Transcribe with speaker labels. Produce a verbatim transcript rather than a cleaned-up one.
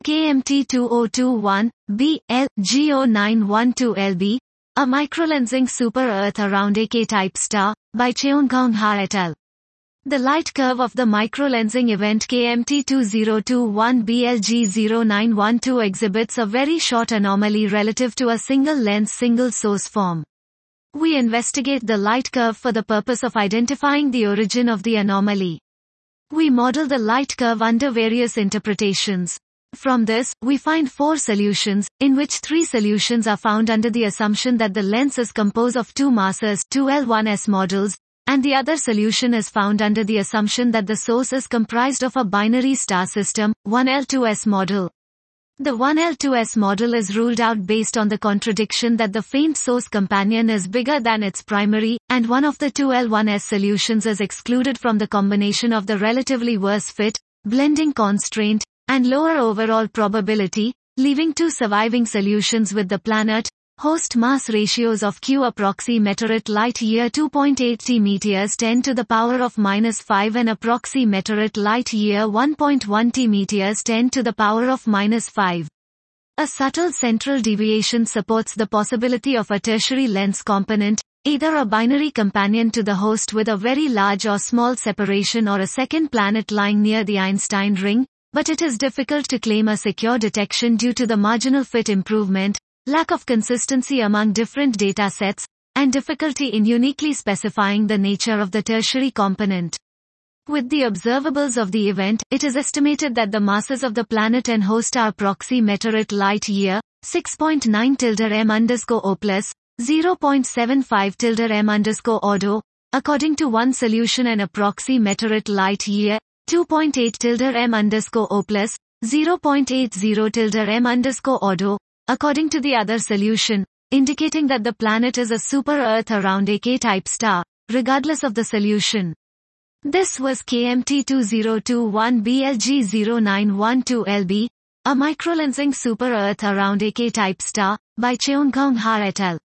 Speaker 1: K M T two zero two one B L G zero nine one two L B, a microlensing super-Earth around a K-type star, by Cheonggang Ha et al. The light curve of the microlensing event K M T two zero two one B L G zero nine one two exhibits a very short anomaly relative to a single-lens single-source form. We investigate the light curve for the purpose of identifying the origin of the anomaly. We model the light curve under various interpretations. From this, we find four solutions, in which three solutions are found under the assumption that the lens is composed of two masses, two L one S models, and the other solution is found under the assumption that the source is comprised of a binary star system, one L two S model. The one L two S model is ruled out based on the contradiction that the faint source companion is bigger than its primary, and one of the two L one S solutions is excluded from the combination of the relatively worse fit, blending constraint, and lower overall probability, leaving two surviving solutions with the planet-host mass ratios of Q approxi meteorite light year two point eight T meteors ten to the power of minus five and approxi meteorite light year one point one T meteors ten to the power of minus five. A subtle central deviation supports the possibility of a tertiary lens component, either a binary companion to the host with a very large or small separation or a second planet lying near the Einstein ring, but it is difficult to claim a secure detection due to the marginal fit improvement, lack of consistency among different data sets, and difficulty in uniquely specifying the nature of the tertiary component. With the observables of the event, it is estimated that the masses of the planet and host are approxi meteorite light year, six point nine tilde m underscore o plus, zero point seven five tilde m underscore odo, according to one solution, and approxi meteorite light year, two point eight tilde m underscore o plus, zero point eight zero tilde m underscore odo, according to the other solution, indicating that the planet is a super-Earth around a K-type star, regardless of the solution. This was K M T two zero two one B L G zero nine one two L B, a microlensing super-Earth around a K-type star, by Cheonggang Ha et al.